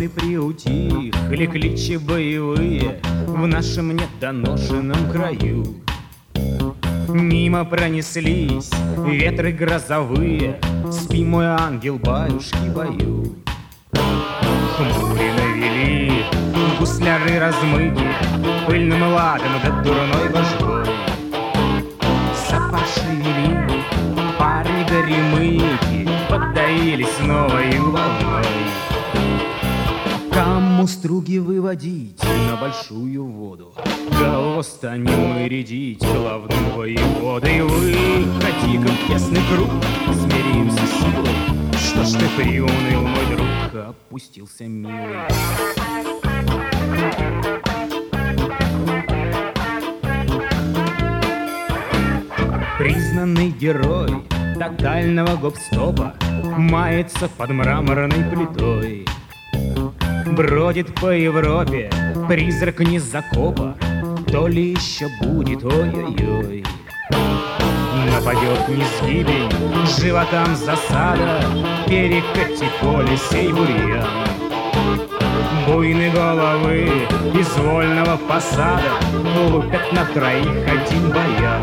приутихли кличи боевые в нашем недоношенном краю. Мимо пронеслись ветры грозовые, спи, мой ангел, баюшки, бою. Хмури навели гусляры размыки пыльным ладом да дурной божбой. Запашили парни горемыки, поддаились новою волной. Кому струги выводить на большую воду, кого станем мы рядить главным воеводой? Выходи-ка в тесный круг, смиримся силой. Что ж ты приуныл, мой друг, опустился милый? Признанный герой тотального гоп-стопа мается под мраморной плитой. Бродит по Европе призрак незакопа, то ли еще будет, ой-ой-ой. Нападет низгибень, животам засада, перекати поле сей бурьян. Буйные головы из вольного посада лупят на троих один баян.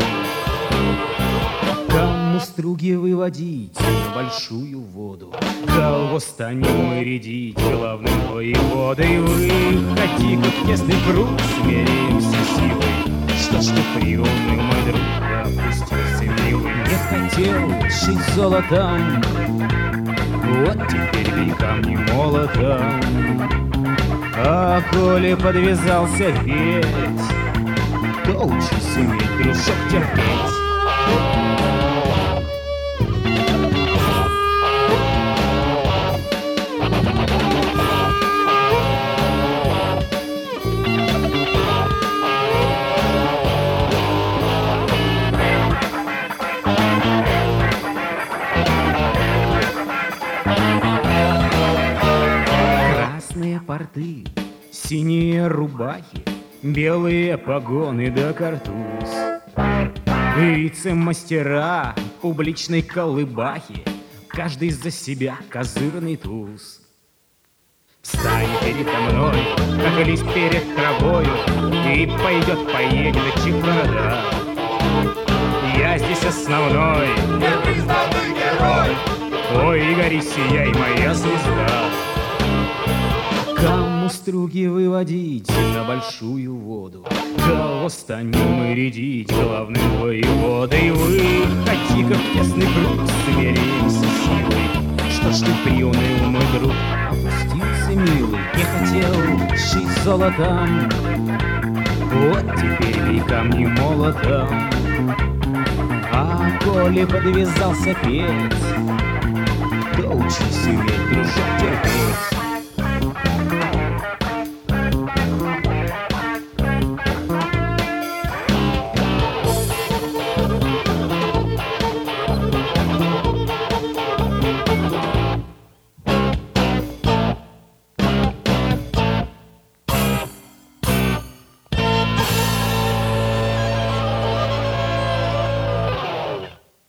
Кому струги выводить на большую воду, кого станем мы рядить главным воеводой? Выходи-ка в тесный круг, смиримся силой. Что ж ты приуныл, мой друг, опустился милый? Не хотел жить золотом, вот теперь бей камни молотом. А коли подвязался петь, то учись уметь, дружок, терпеть. Красные порты, синие рубахи, белые погоны да картуз. Вице-мастера публичной колыбахи, каждый за себя козырный туз. Встань передо мной, как лист перед травою, и поедет чехарда. Я здесь основной, непризнанный герой. Ой, гори, сияй, моя звезда. Кому струги выводить на большую воду, кого станем мы рядить главным воеводой? Выходи-ка в тесный круг, смиримся силой. Что ж ты приуныл, мой друг, опустился милый? Не хотел жить золотом, вот теперь бей камни молотом. А коли подвязался петь, то учись уметь, дружок, терпеть.